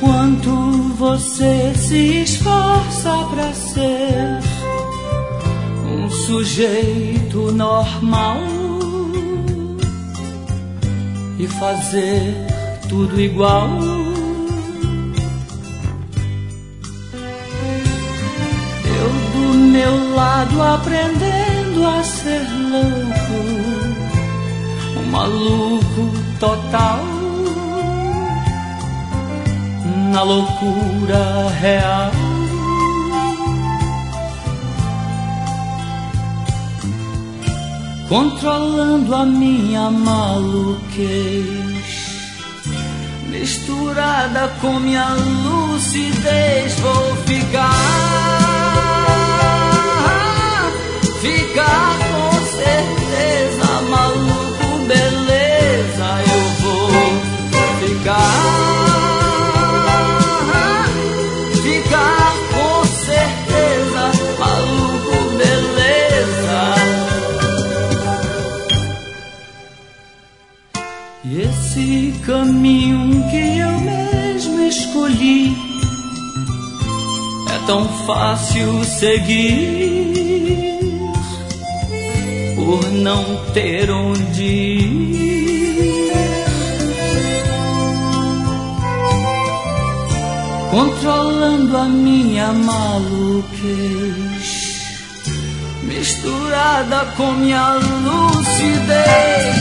quanto você se esforça pra ser um sujeito normal e fazer tudo igual. Eu do meu lado aprendendo a ser louco, um maluco total, na loucura real. Controlando a minha maluquez, misturada com minha lucidez, vou ficar com certeza maluco, beleza, eu vou ficar com certeza maluco, beleza. E esse caminho que eu mesmo escolhi é tão fácil seguir, por não ter onde ir. Controlando a minha maluquez, misturada com minha lucidez.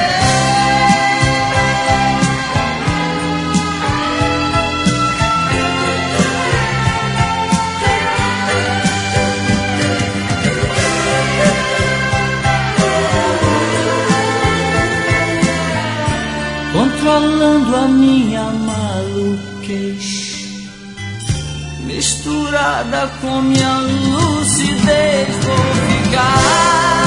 Controlando a minha maluquez, misturada com minha lucidez, vou ficar